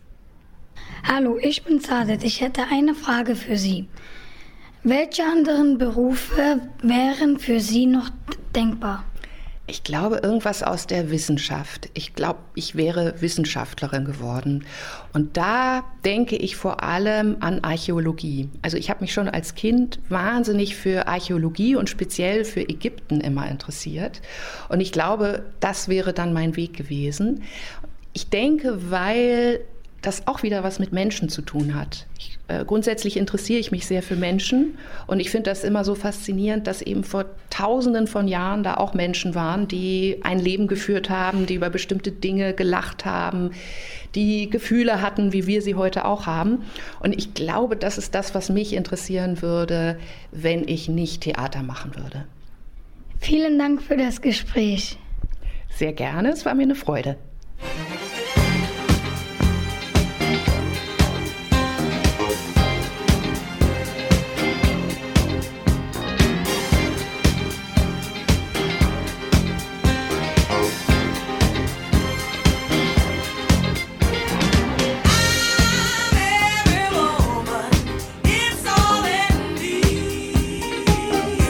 Hallo, ich bin Sadet. Ich hätte eine Frage für Sie. Welche anderen Berufe wären für Sie noch denkbar? Ich glaube, irgendwas aus der Wissenschaft. Ich glaube, ich wäre Wissenschaftlerin geworden. Und da denke ich vor allem an Archäologie. Also ich habe mich schon als Kind wahnsinnig für Archäologie und speziell für Ägypten immer interessiert. Und ich glaube, das wäre dann mein Weg gewesen. Ich denke, weil das auch wieder was mit Menschen zu tun hat. Ich, äh, grundsätzlich interessiere ich mich sehr für Menschen und ich finde das immer so faszinierend, dass eben vor Tausenden von Jahren da auch Menschen waren, die ein Leben geführt haben, die über bestimmte Dinge gelacht haben, die Gefühle hatten, wie wir sie heute auch haben. Und ich glaube, das ist das, was mich interessieren würde, wenn ich nicht Theater machen würde. Vielen Dank für das Gespräch. Sehr gerne, es war mir eine Freude.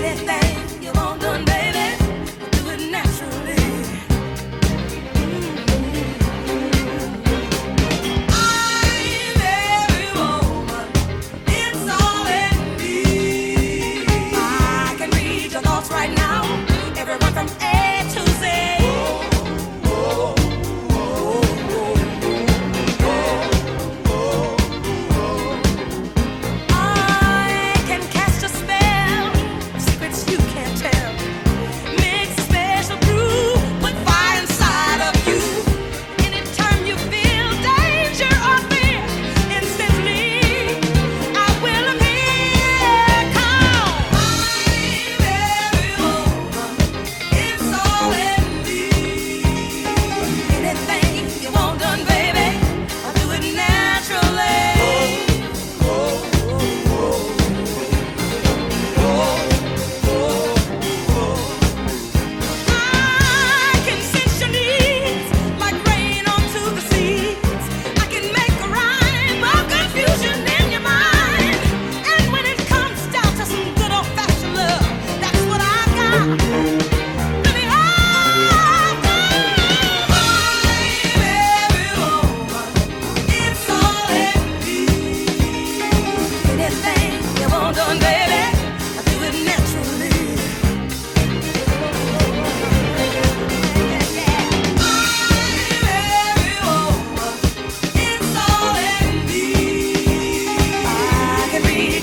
Anything you want done, baby, do it naturally.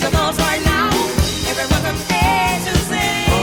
your thoughts right now. Every word from A to Z.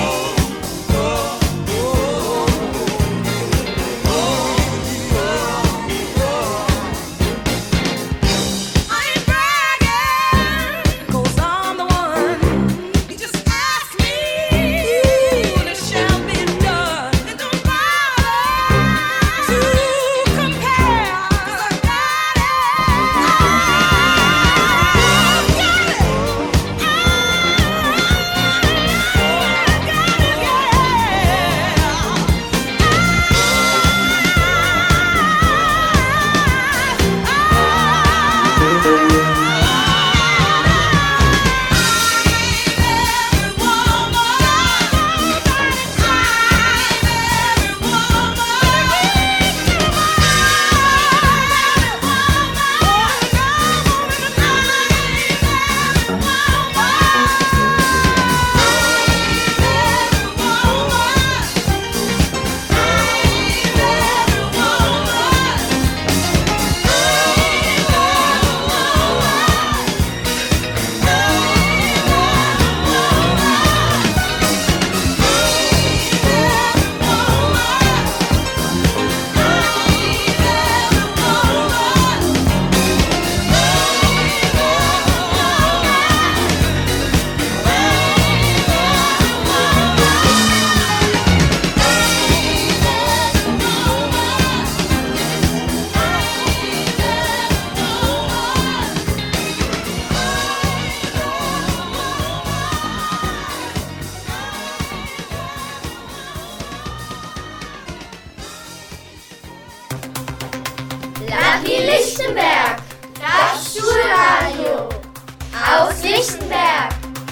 Lucky Lichtenberg, das Schulradio aus Lichtenberg.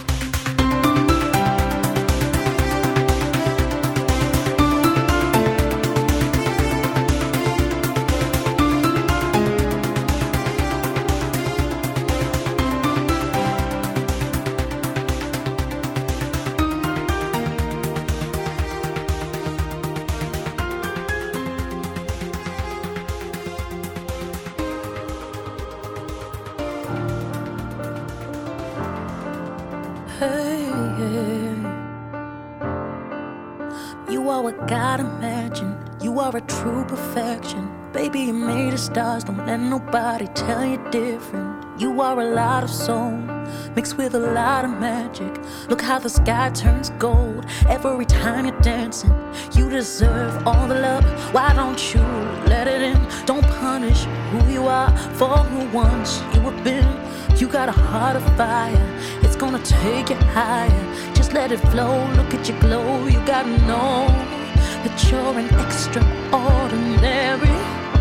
You are what God imagined. You are a true perfection. Baby, you made of stars. Don't let nobody tell you different. You are a lot of soul mixed with a lot of magic. Look how the sky turns gold every time you're dancing. You deserve all the love. Why don't you let it in? Don't punish who you are for who once you have been. You got a heart of fire. It's gonna take you higher. Just let it flow. Look at your glow. You gotta know that you're an extraordinary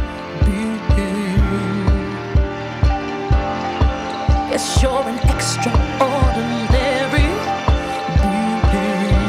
being. Yes, you're an extraordinary being.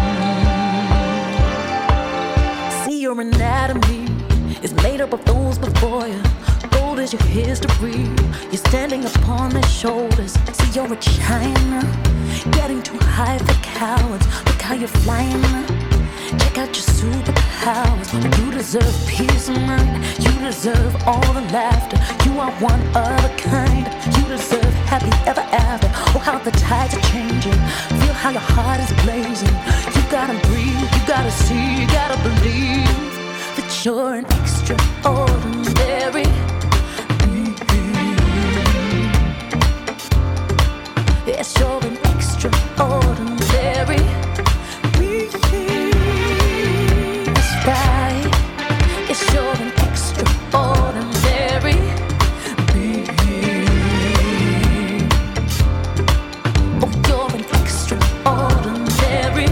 See, your anatomy is made up of those before you. Gold is your history. You're standing upon their shoulders. See, you're a China, getting too high for cowards. Look how you're flying. Check out your superpowers. You deserve peace of mind. You deserve all the laughter. You are one of a kind. You deserve happy ever after. Oh, how the tides are changing. Feel how your heart is blazing. You gotta breathe. You gotta see. You gotta believe that you're an extraordinary being. Yes, you're an extraordinary being. Right. Yes, you're an extraordinary being. Oh, you're an extraordinary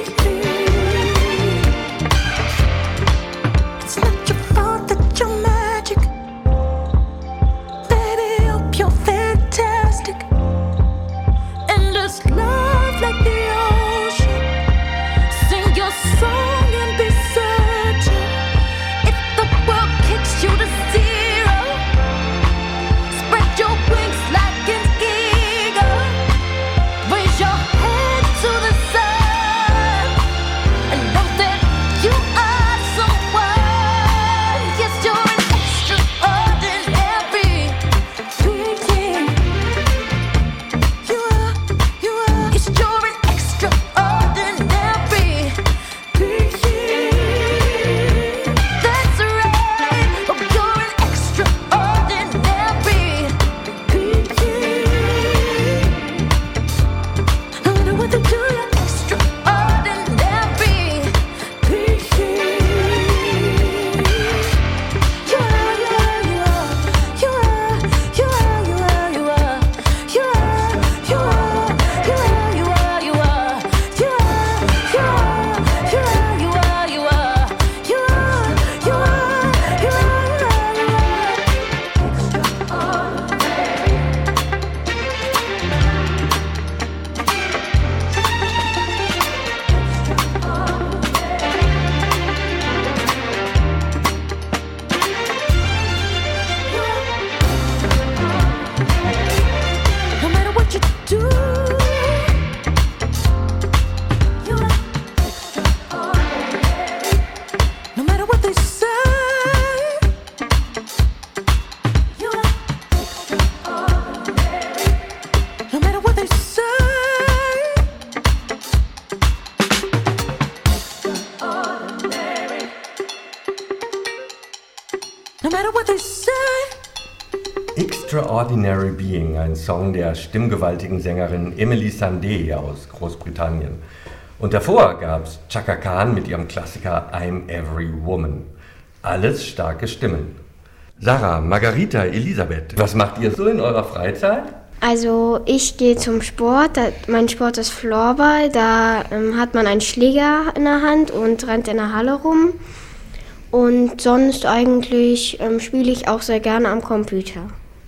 being. It's not your fault that you're mad. Extraordinary Being, ein Song der stimmgewaltigen Sängerin Emily Sandé aus Großbritannien. Und davor gab es Chaka Khan mit ihrem Klassiker I'm Every Woman. Alles starke Stimmen. Sarah, Margarita, Elisabeth, was macht ihr so in eurer Freizeit? Also ich gehe zum Sport, da, mein Sport ist Floorball, da ähm, hat man einen Schläger in der Hand und rennt in der Halle rum. Und sonst eigentlich ähm, spiele ich auch sehr gerne am Computer.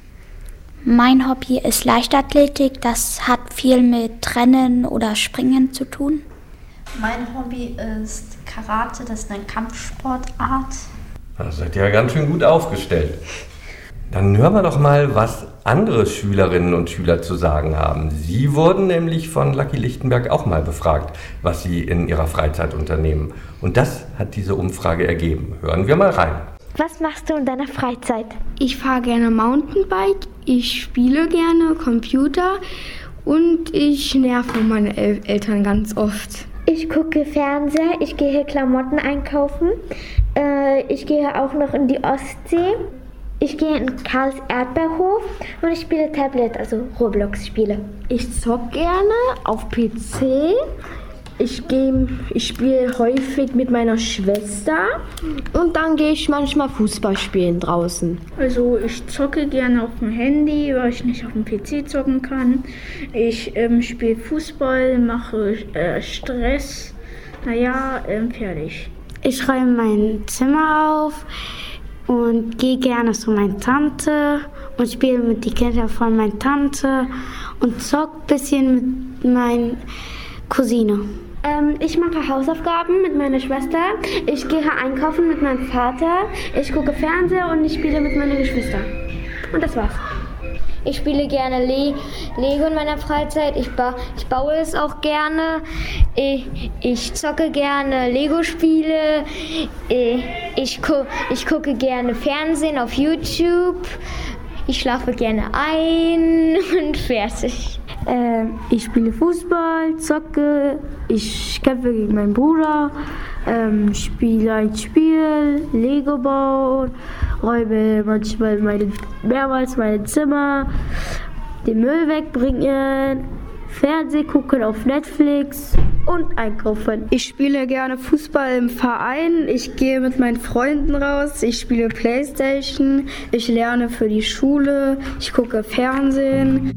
Mein Hobby ist Leichtathletik, das hat viel mit Rennen oder Springen zu tun. Mein Hobby ist Karate, das ist eine Kampfsportart. Da seid ihr ja ganz schön gut aufgestellt. Dann hören wir doch mal, was andere Schülerinnen und Schüler zu sagen haben. Sie wurden nämlich von Lucky Lichtenberg auch mal befragt, was sie in ihrer Freizeit unternehmen. Und das hat diese Umfrage ergeben. Hören wir mal rein. Was machst du in deiner Freizeit? Ich fahre gerne Mountainbike, ich spiele gerne Computer und ich nerve meine El- Eltern ganz oft. Ich gucke Fernseher, ich gehe Klamotten einkaufen, äh, ich gehe auch noch in die Ostsee. Ich gehe in Karls Erdbeerhof und ich spiele Tablet, also Roblox-Spiele. Ich zocke gerne auf P C. Ich, geh, ich spiele häufig mit meiner Schwester und dann gehe ich manchmal Fußball spielen draußen. Also ich zocke gerne auf dem Handy, weil ich nicht auf dem P C zocken kann. Ich ähm, spiele Fußball, mache äh, Stress. Naja, ähm, fertig. Ich räume mein Zimmer auf und gehe gerne zu meiner Tante und spiele mit den Kindern von meiner Tante und zock ein bisschen mit meiner Cousine. Ähm, ich mache Hausaufgaben mit meiner Schwester, ich gehe einkaufen mit meinem Vater, ich gucke Fernseher und ich spiele mit meinen Geschwistern. Und das war's. Ich spiele gerne Le- Lego in meiner Freizeit, ich, ba- ich baue es auch gerne, ich, ich zocke gerne Lego-Spiele, ich, ich, gu- ich gucke gerne Fernsehen auf YouTube, ich schlafe gerne ein und fertig. Äh, ich spiele Fußball, zocke, ich kämpfe gegen meinen Bruder, ähm, spiele ein Spiel, Lego bauen, räume manchmal meine, mehrmals mein Zimmer, den Müll wegbringen, Fernsehen gucken auf Netflix und einkaufen. Ich spiele gerne Fußball im Verein, ich gehe mit meinen Freunden raus, ich spiele Playstation, ich lerne für die Schule, ich gucke Fernsehen.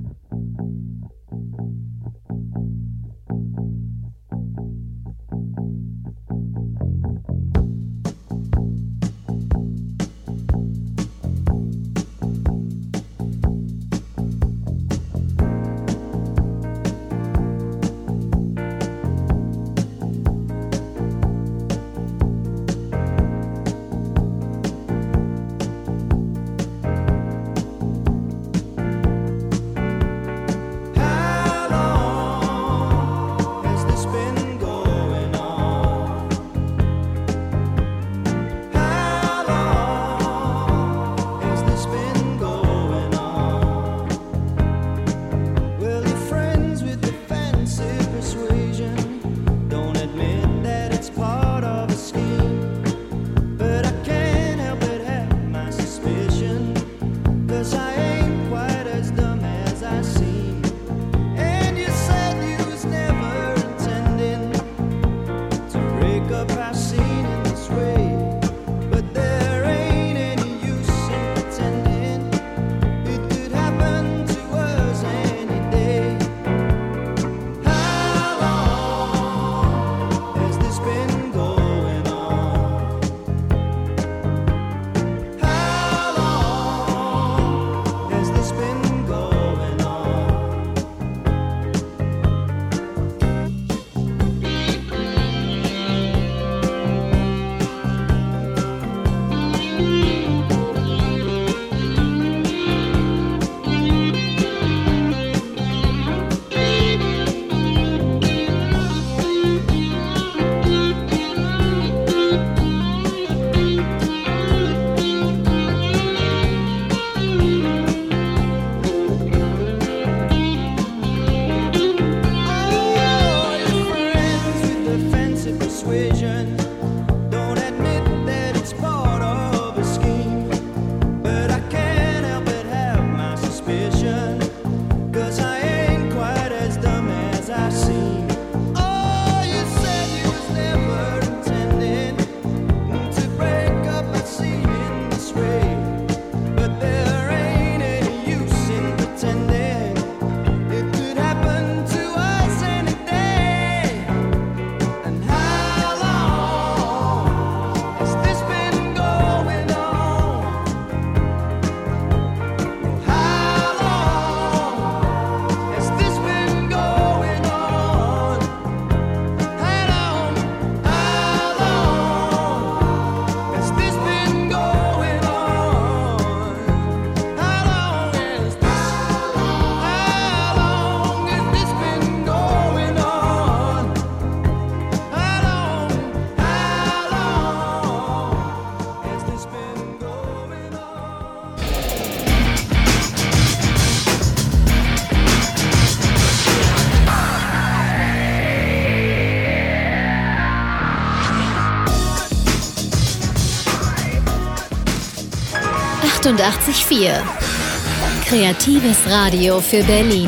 achtundachtzig Komma vier. Kreatives Radio für Berlin.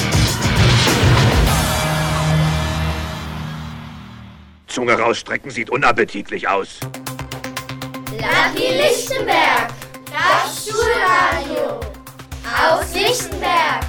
Zunge rausstrecken sieht unappetitlich aus. Lucky Lichtenberg, das Schulradio aus Lichtenberg.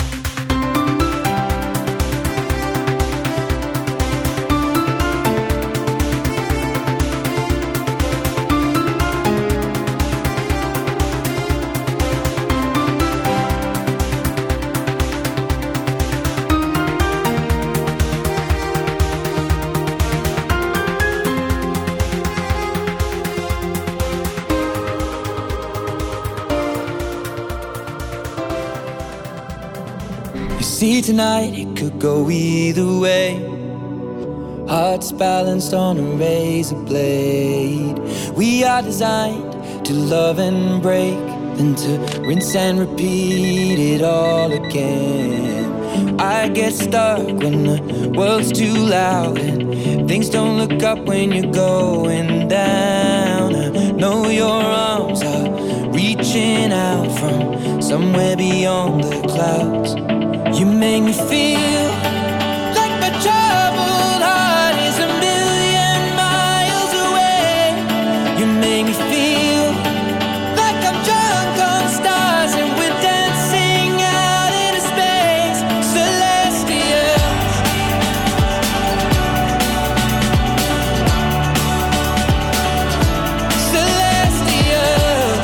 See, tonight it could go either way. Hearts balanced on a razor blade. We are designed to love and break, then to rinse and repeat it all again. I get stuck when the world's too loud and things don't look up when you're going down. I know your arms are reaching out from somewhere beyond the clouds. You make me feel like my troubled heart is a million miles away. You make me feel like I'm drunk on stars and we're dancing out into space, celestial. Celestial.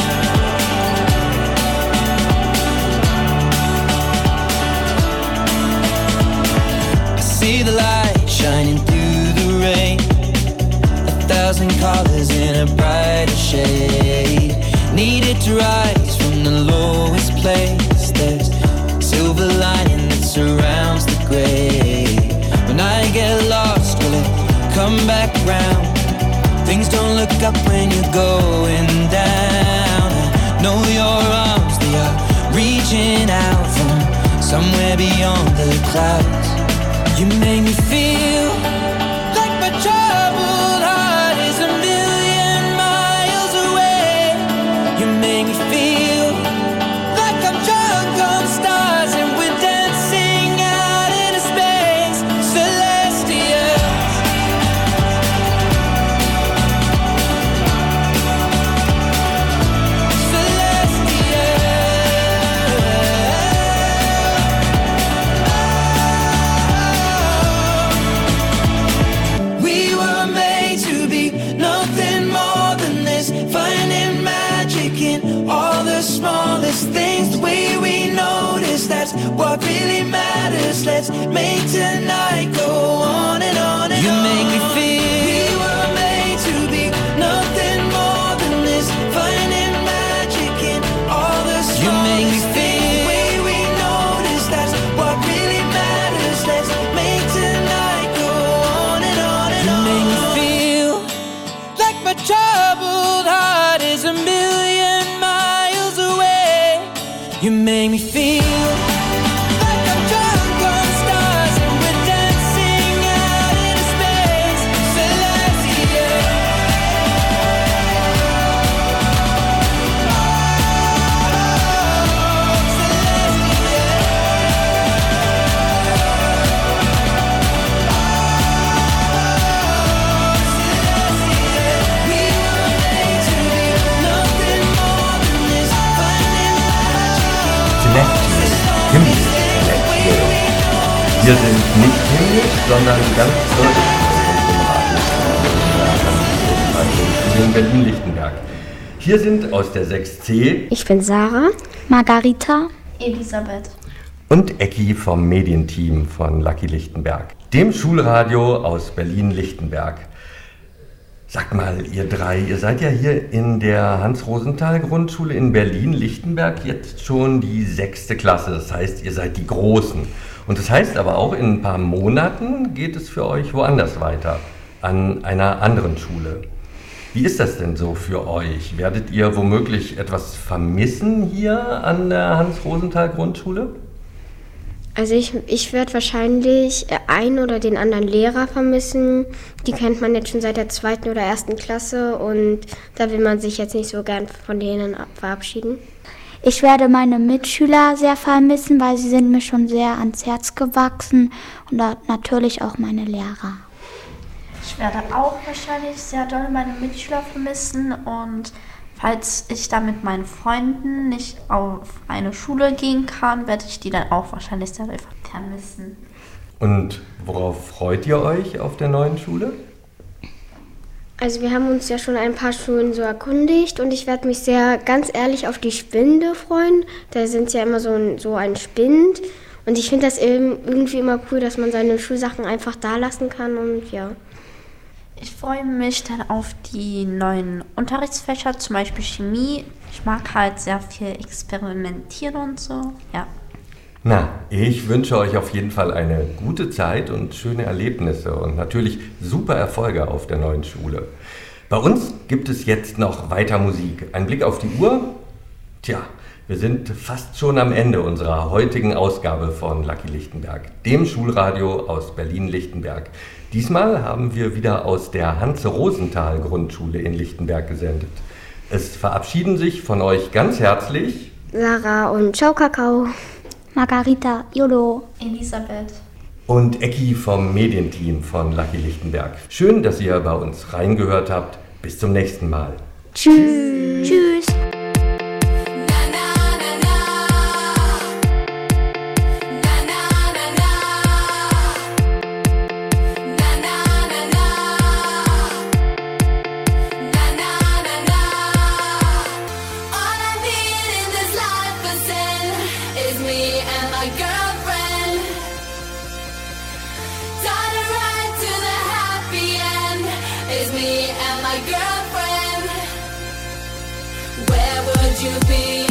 See the light shining through the rain, a thousand colors in a brighter shade. Needed to rise from the lowest place. There's silver lining that surrounds the gray. When I get lost, will it come back round? Things don't look up when you're going down. I know your arms, they are reaching out from somewhere beyond the clouds. You make me feel like my troubled heart is a million miles away. You make me feel like I'm drunk on stars and we're dancing out into space, celestial. We were made to be nothing more than this, finding magic in all the smallest things. The way we notice, that's what really matters. Let's make tonight go on and on and you on. You make me feel we were made to be nothing more than this, finding magic in all the smallest you make me feel the way we notice, that's what really matters. Let's make tonight go on and on and on. You make me feel like my troubled heart is a million miles away. You make me feel like I'm drunk on stars and we're dancing out into space, celestial. Himmlisch, Celestial. Wir sind nicht himmlisch, sondern ganz irdisch in Berlin-Lichtenberg. Hier sind aus der sechs C Ich bin Sarah, Margarita, Elisabeth und Ecki vom Medienteam von Lucky Lichtenberg, dem Schulradio aus Berlin-Lichtenberg. Sagt mal, ihr drei, ihr seid ja hier in der Hans-Rosenthal-Grundschule in Berlin-Lichtenberg jetzt schon die sechste Klasse. Das heißt, ihr seid die Großen. Und das heißt aber auch, in ein paar Monaten geht es für euch woanders weiter, an einer anderen Schule. Wie ist das denn so für euch? Werdet ihr womöglich etwas vermissen hier an der Hans-Rosenthal-Grundschule? Also ich, ich werde wahrscheinlich einen oder den anderen Lehrer vermissen. Die kennt man jetzt schon seit der zweiten oder ersten Klasse und da will man sich jetzt nicht so gern von denen verabschieden. Ich werde meine Mitschüler sehr vermissen, weil sie sind mir schon sehr ans Herz gewachsen und natürlich auch meine Lehrer. Ich werde auch wahrscheinlich sehr doll meine Mitschüler vermissen und falls ich dann mit meinen Freunden nicht auf eine Schule gehen kann, werde ich die dann auch wahrscheinlich sehr doll vermissen. Und worauf freut ihr euch auf der neuen Schule? Also wir haben uns ja schon ein paar Schulen so erkundigt und ich werde mich sehr, ganz ehrlich, auf die Spinde freuen. Da sind ja immer so ein, so ein Spind und ich finde das irgendwie immer cool, dass man seine Schulsachen einfach da lassen kann und ja. Ich freue mich dann auf die neuen Unterrichtsfächer, zum Beispiel Chemie. Ich mag halt sehr viel experimentieren und so, ja. Na, ich wünsche euch auf jeden Fall eine gute Zeit und schöne Erlebnisse und natürlich super Erfolge auf der neuen Schule. Bei uns gibt es jetzt noch weiter Musik. Ein Blick auf die Uhr? Tja, wir sind fast schon am Ende unserer heutigen Ausgabe von Lucky Lichtenberg, dem Schulradio aus Berlin-Lichtenberg. Diesmal haben wir wieder aus der Hans-Rosenthal-Grundschule in Lichtenberg gesendet. Es verabschieden sich von euch ganz herzlich Sarah und Ciao Kakao, Margarita, Jolo, Elisabeth und Ecki vom Medienteam von Lucky Lichtenberg. Schön, dass ihr bei uns reingehört habt. Bis zum nächsten Mal. Tschüss. Tschüss. Girlfriend, where would you be?